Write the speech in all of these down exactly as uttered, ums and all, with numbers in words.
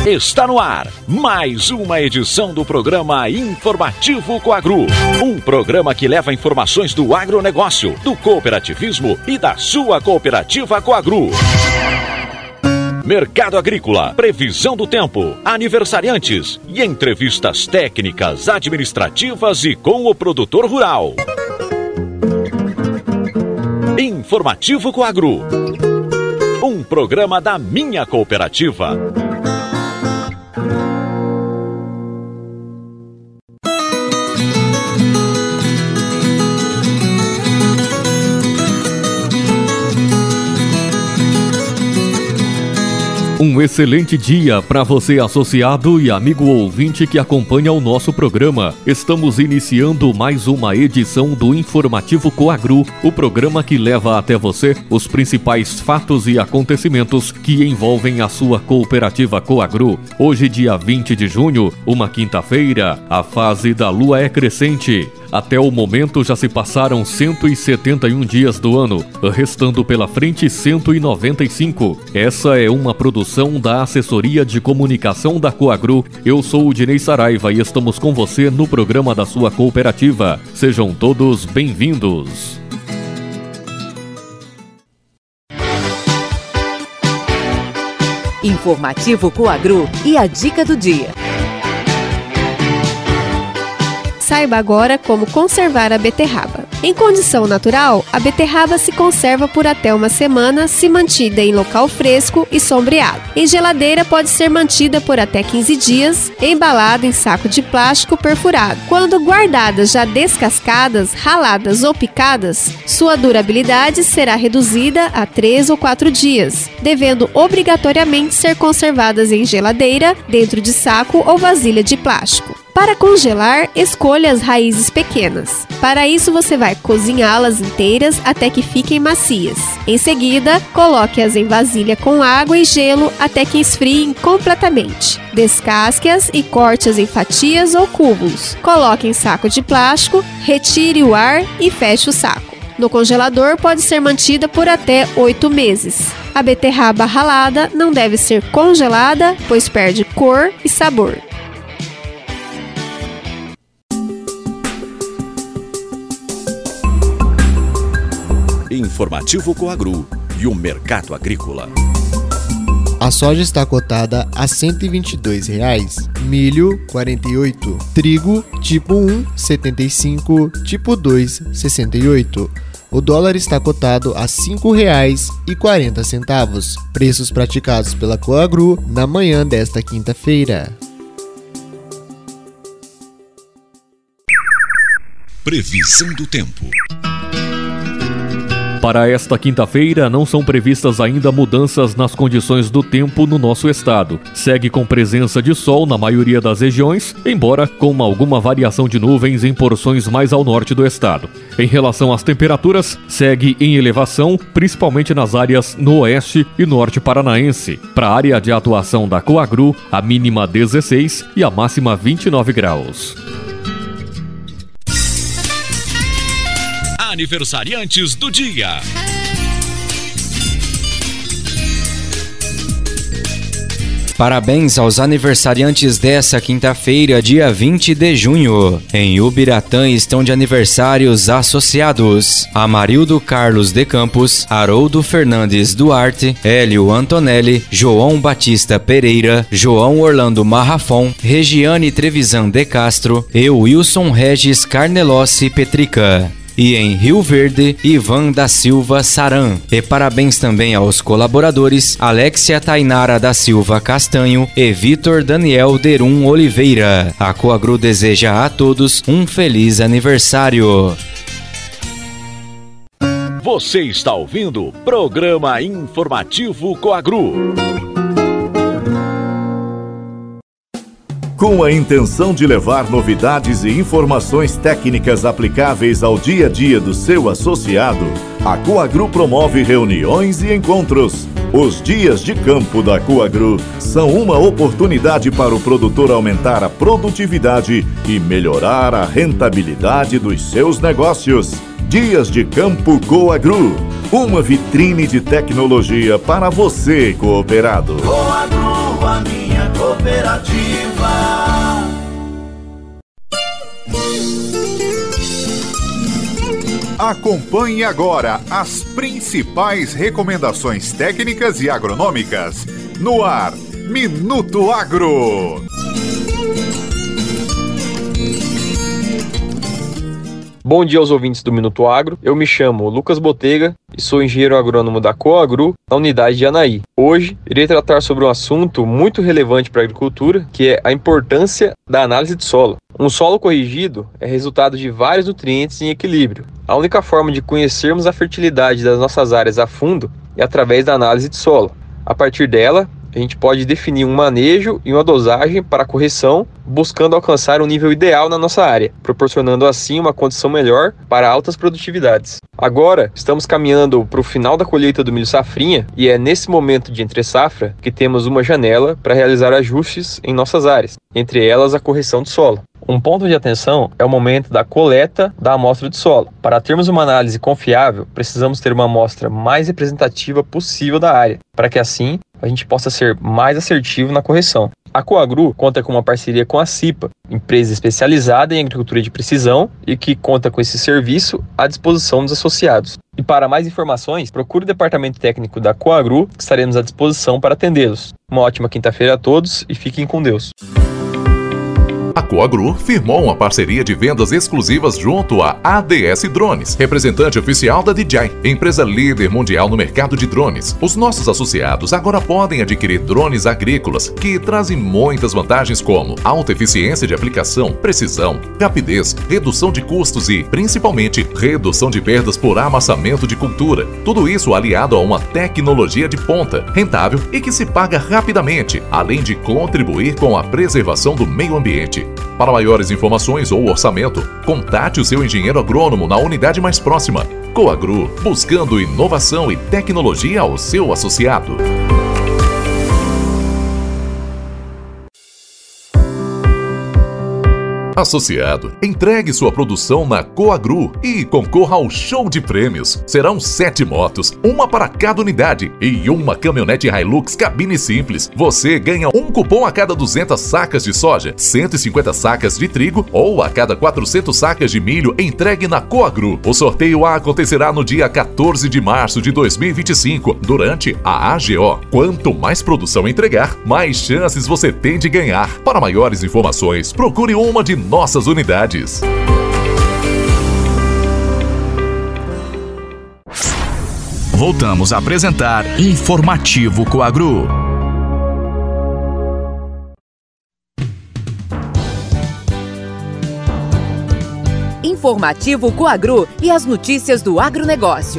Está no ar mais uma edição do programa Informativo Coagro. Um programa que leva informações do agronegócio, do cooperativismo e da sua cooperativa Coagro. Mercado agrícola, previsão do tempo, aniversariantes e entrevistas técnicas, administrativas e com o produtor rural. Informativo Coagro. Um programa da minha cooperativa. Um excelente dia para você, associado e amigo ouvinte que acompanha o nosso programa. Estamos iniciando mais uma edição do Informativo Coagro, o programa que leva até você os principais fatos e acontecimentos que envolvem a sua cooperativa Coagro. Hoje, dia vinte de junho, uma quinta-feira, a fase da lua é crescente. Até o momento já se passaram cento e setenta e um dias do ano, restando pela frente cento e noventa e cinco. Essa é uma produção da Assessoria de Comunicação da Coagro. Eu sou o Dinei Saraiva e estamos com você no programa da sua cooperativa. Sejam todos bem-vindos. Informativo Coagro e a dica do dia. Saiba agora como conservar a beterraba. Em condição natural, a beterraba se conserva por até uma semana se mantida em local fresco e sombreado. Em geladeira pode ser mantida por até quinze dias, embalada em saco de plástico perfurado. Quando guardadas já descascadas, raladas ou picadas, sua durabilidade será reduzida a três ou quatro dias, devendo obrigatoriamente ser conservadas em geladeira, dentro de saco ou vasilha de plástico. Para congelar, escolha as raízes pequenas. Para isso, você vai cozinhá-las inteiras até que fiquem macias. Em seguida, coloque-as em vasilha com água e gelo até que esfriem completamente. Descasque-as e corte-as em fatias ou cubos. Coloque em saco de plástico, retire o ar e feche o saco. No congelador pode ser mantida por até oito meses. A beterraba ralada não deve ser congelada, pois perde cor e sabor. Informativo Coagro e o mercado agrícola. A soja está cotada a cento e vinte e dois reais, milho quarenta e oito, trigo tipo um setenta e cinco, tipo dois sessenta e oito. O dólar está cotado a cinco reais e quarenta centavos. Preços praticados pela Coagro na manhã desta quinta-feira. Previsão do tempo. Para esta quinta-feira, não são previstas ainda mudanças nas condições do tempo no nosso estado. Segue com presença de sol na maioria das regiões, embora com alguma variação de nuvens em porções mais ao norte do estado. Em relação às temperaturas, segue em elevação, principalmente nas áreas no oeste e norte paranaense. Para a área de atuação da Coagro, a mínima dezesseis e a máxima vinte e nove graus. Aniversariantes do dia. Parabéns aos aniversariantes dessa quinta-feira, dia vinte de junho. Em Ubiratã estão de aniversários associados: Amarildo Carlos de Campos, Haroldo Fernandes Duarte, Hélio Antonelli, João Batista Pereira, João Orlando Marrafon, Regiane Trevisan de Castro e Wilson Regis Carnelossi Petrica. E em Rio Verde, Ivan da Silva Saran. E parabéns também aos colaboradores Alexia Tainara da Silva Castanho e Vitor Daniel Derum Oliveira. A Coagro deseja a todos um feliz aniversário. Você está ouvindo o programa Informativo Coagro. Com a intenção de levar novidades e informações técnicas aplicáveis ao dia a dia do seu associado, a Coagro promove reuniões e encontros. Os dias de campo da Coagro são uma oportunidade para o produtor aumentar a produtividade e melhorar a rentabilidade dos seus negócios. Dias de Campo Coagro, uma vitrine de tecnologia para você, cooperado. Coagro, a minha minha cooperativa. Acompanhe agora as principais recomendações técnicas e agronômicas no ar, Minuto Agro. Bom dia aos ouvintes do Minuto Agro. Eu me chamo Lucas Botega e sou engenheiro agrônomo da Coagru, na unidade de Anaí. Hoje, irei tratar sobre um assunto muito relevante para a agricultura, que é a importância da análise de solo. Um solo corrigido é resultado de vários nutrientes em equilíbrio. A única forma de conhecermos a fertilidade das nossas áreas a fundo é através da análise de solo. A partir dela, a gente pode definir um manejo e uma dosagem para a correção, buscando alcançar um nível ideal na nossa área, proporcionando assim uma condição melhor para altas produtividades. Agora, estamos caminhando para o final da colheita do milho safrinha e é nesse momento de entre-safra que temos uma janela para realizar ajustes em nossas áreas, entre elas a correção de solo. Um ponto de atenção é o momento da coleta da amostra de solo. Para termos uma análise confiável, precisamos ter uma amostra mais representativa possível da área, para que assim a gente possa ser mais assertivo na correção. A Coagru conta com uma parceria com a CIPA, empresa especializada em agricultura de precisão e que conta com esse serviço à disposição dos associados. E para mais informações, procure o departamento técnico da Coagru, que estaremos à disposição para atendê-los. Uma ótima quinta-feira a todos e fiquem com Deus. A Coagru firmou uma parceria de vendas exclusivas junto à A D S Drones, representante oficial da D J I, empresa líder mundial no mercado de drones. Os nossos associados agora podem adquirir drones agrícolas que trazem muitas vantagens como alta eficiência de aplicação, precisão, rapidez, redução de custos e, principalmente, redução de perdas por amassamento de cultura. Tudo isso aliado a uma tecnologia de ponta, rentável e que se paga rapidamente, além de contribuir com a preservação do meio ambiente. Para maiores informações ou orçamento, contate o seu engenheiro agrônomo na unidade mais próxima. Coagru, buscando inovação e tecnologia ao seu associado. Associado, entregue sua produção na Coagru e concorra ao show de prêmios. Serão sete motos, uma para cada unidade e uma caminhonete Hilux cabine simples. Você ganha um cupom a cada duzentas sacas de soja, cento e cinquenta sacas de trigo ou a cada quatrocentas sacas de milho entregue na Coagru. O sorteio acontecerá no dia quatorze de março de dois mil e vinte e cinco, durante a A G O. Quanto mais produção entregar, mais chances você tem de ganhar. Para maiores informações, procure uma de nossas unidades. Voltamos a apresentar Informativo Coagru. Informativo Coagru e as notícias do agronegócio.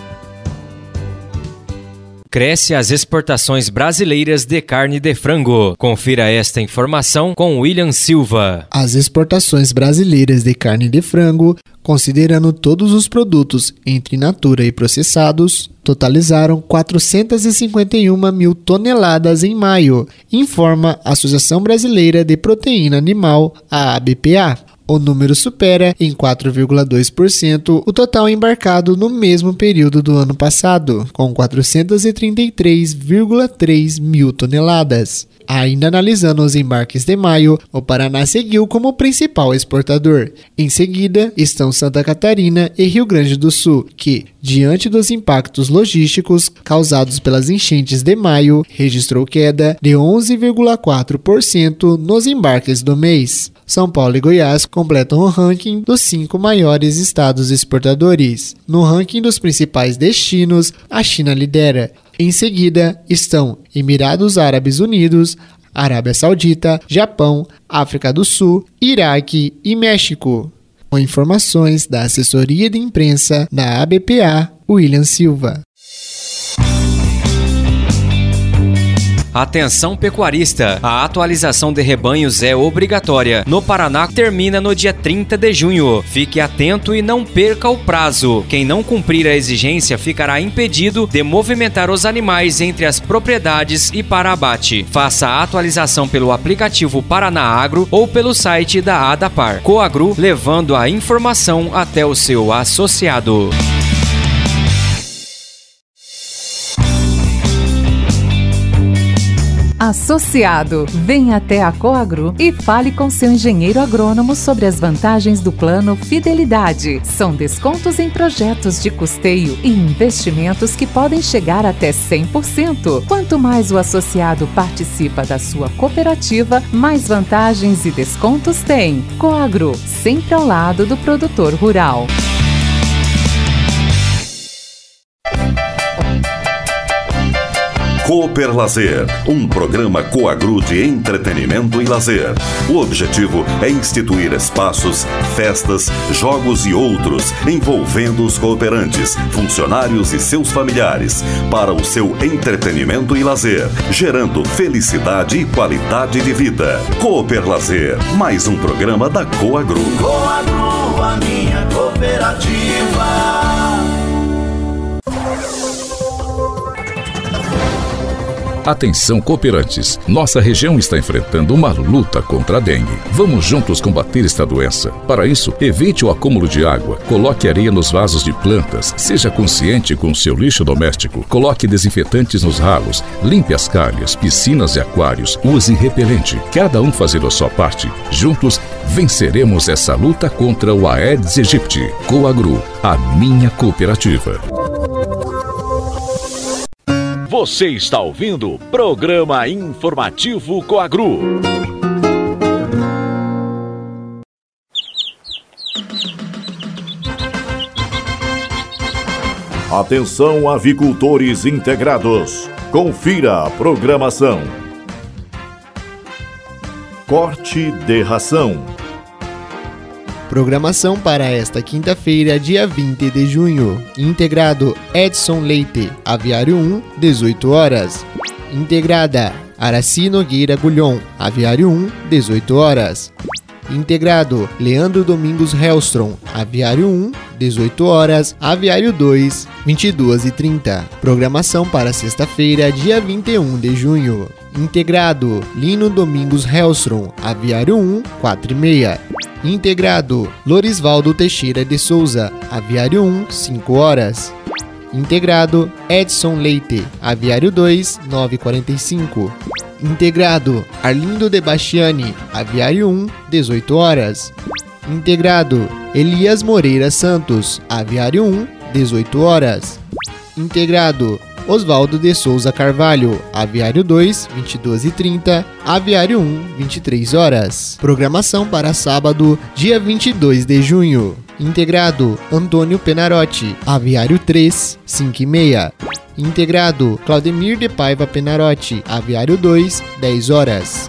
Cresce as exportações brasileiras de carne de frango. Confira esta informação com William Silva. As exportações brasileiras de carne de frango, considerando todos os produtos entre in natura e processados, totalizaram quatrocentas e cinquenta e uma mil toneladas em maio, informa a Associação Brasileira de Proteína Animal, a A B P A. O número supera em quatro vírgula dois por cento o total embarcado no mesmo período do ano passado, com quatrocentas e trinta e três vírgula três mil toneladas. Ainda analisando os embarques de maio, o Paraná seguiu como principal exportador. Em seguida, estão Santa Catarina e Rio Grande do Sul, que, diante dos impactos logísticos causados pelas enchentes de maio, registrou queda de onze vírgula quatro por cento nos embarques do mês. São Paulo e Goiás completam o ranking dos cinco maiores estados exportadores. No ranking dos principais destinos, a China lidera. Em seguida, estão Emirados Árabes Unidos, Arábia Saudita, Japão, África do Sul, Iraque e México. Com informações da assessoria de imprensa da A B P A, William Silva. Atenção pecuarista, a atualização de rebanhos é obrigatória. No Paraná, termina no dia trinta de junho. Fique atento e não perca o prazo. Quem não cumprir a exigência ficará impedido de movimentar os animais entre as propriedades e para abate. Faça a atualização pelo aplicativo Paraná Agro ou pelo site da ADAPAR. Coagru, levando a informação até o seu associado. Associado, venha até a Coagro e fale com seu engenheiro agrônomo sobre as vantagens do plano Fidelidade. São descontos em projetos de custeio e investimentos que podem chegar até cem por cento. Quanto mais o associado participa da sua cooperativa, mais vantagens e descontos tem. Coagro, sempre ao lado do produtor rural. Cooper Lazer, um programa Coagro de entretenimento e lazer. O objetivo é instituir espaços, festas, jogos e outros envolvendo os cooperantes, funcionários e seus familiares para o seu entretenimento e lazer, gerando felicidade e qualidade de vida. Cooper Lazer, mais um programa da Coagro. Coagro, a minha cooperativa. Atenção, cooperantes! Nossa região está enfrentando uma luta contra a dengue. Vamos juntos combater esta doença. Para isso, evite o acúmulo de água, coloque areia nos vasos de plantas, seja consciente com o seu lixo doméstico, coloque desinfetantes nos ralos, limpe as calhas, piscinas e aquários, use repelente. Cada um fazendo a sua parte. Juntos, venceremos essa luta contra o Aedes aegypti. Coagro, a minha cooperativa. Você está ouvindo o Programa Informativo Coagro. Atenção, avicultores integrados. Confira a programação. Corte de ração. Programação para esta quinta-feira, dia vinte de junho. Integrado Edson Leite, Aviário um, dezoito horas. Integrada Araci Nogueira Gulhon, Aviário um, dezoito horas. Integrado Leandro Domingos Hellstrom, Aviário um, dezoito horas. Aviário dois, vinte e duas e trinta. Programação para sexta-feira, dia vinte e um de junho. Integrado Lino Domingos Hellstrom, Aviário um, quatro e meia. Integrado Lorisvaldo Teixeira de Souza, Aviário um, cinco horas. Integrado Edson Leite, Aviário dois, nove e quarenta e cinco. Integrado Arlindo de Bastiani, Aviário um, dezoito horas. Integrado Elias Moreira Santos, Aviário um, dezoito horas. Integrado Osvaldo de Souza Carvalho, Aviário dois, vinte e duas e trinta, Aviário um, vinte e três horas. Programação para sábado, dia vinte e dois de junho. Integrado Antônio Penarotti, Aviário três, cinco e meia. Integrado Claudemir de Paiva Penarotti, Aviário dois, dez horas.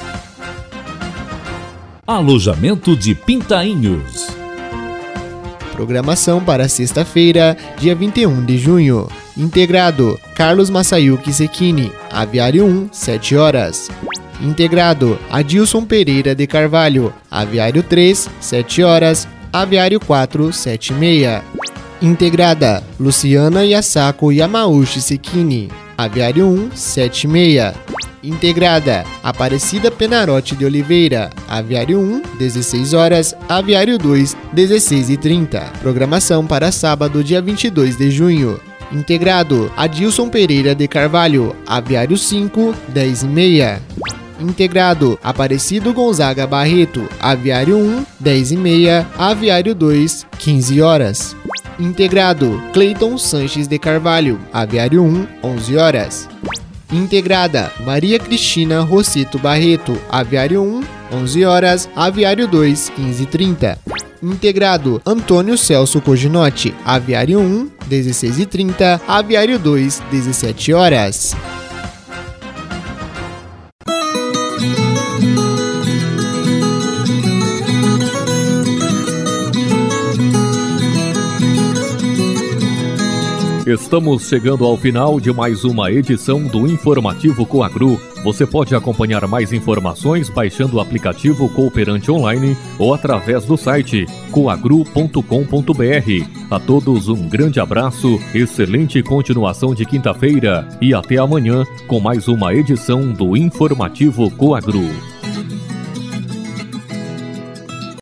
Alojamento de Pintainhos. Programação para sexta-feira, dia vinte e um de junho. Integrado Carlos Massayuki Sekini, Aviário um, sete horas. Integrado Adilson Pereira de Carvalho, Aviário três, sete horas. Aviário quatro, sete e meia. Integrada Luciana Yasako Yamauchi Sekini, Aviário um, sete e meia. Integrada Aparecida Penarotti de Oliveira, Aviário um, dezesseis horas, Aviário dois, dezesseis e trinta. Programação para sábado, dia vinte e dois de junho. Integrado Adilson Pereira de Carvalho, Aviário cinco, dez e meia. Integrado Aparecido Gonzaga Barreto, Aviário um, dez e meia, Aviário dois, quinze horas. Integrado Cleiton Sanches de Carvalho, Aviário um, onze horas. Integrada Maria Cristina Rosseto Barreto, Aviário um, onze horas, Aviário dois, quinze e trinta. Integrado Antônio Celso Coginotti, Aviário um, dezesseis e trinta, Aviário dois, dezessete horas. Estamos chegando ao final de mais uma edição do Informativo Coagro. Você pode acompanhar mais informações baixando o aplicativo Cooperante Online ou através do site coagro ponto com ponto br. A todos um grande abraço, excelente continuação de quinta-feira e até amanhã com mais uma edição do Informativo Coagro.